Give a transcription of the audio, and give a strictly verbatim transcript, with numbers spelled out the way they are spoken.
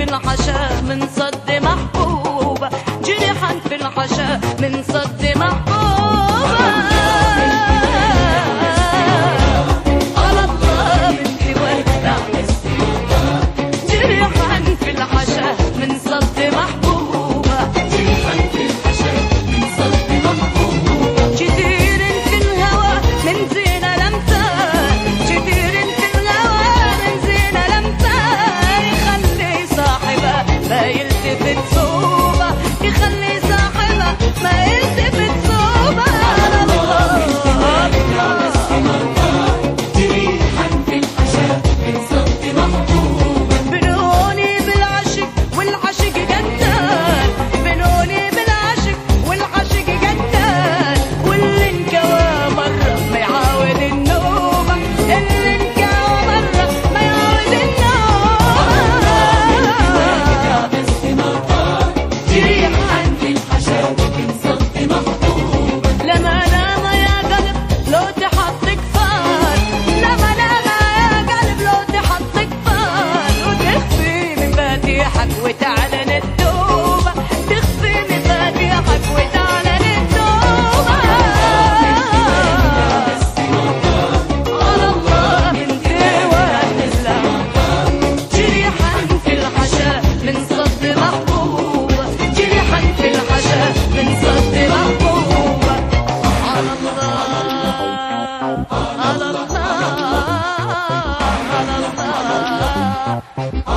الحشا من صد محبوبة، جرحا في الحشا من صد محبوبة. على الله بنتي ودع جرحا في الحشا من صد محبوبة، جرحا في الحشا من صد محبوبة. كثير في الهوى من زينة لمسان، كثير في الهوى من زينة لمسان، يخلي صاحبه ما يلتفت صوبه، يخلي صاحبه ما يلتفت صوبه. على الله جريحا في الحشا من صد محبوبة. بنوني بالعشق والعشق قتال، بنوني بالعشق والعشق قتال، واللي انكوى مرة ما يعاود النوبة، اللي انكوى مرة ما يعاود النوبة. جريحا في الحشا من صد محبوبة. لما لما يا قلب لو تحط كفار، لما لما يا قلب لو تحط كفار، وتخفي مفاتيحك وتعلن التوبة، تخفي مفاتيحك وتعلن التوبة. على الله بنتي وهتسلم، جريحا في الحشا من صد محبوبة، جريحا في الحشا من صد محبوبة. على الله على الله على الله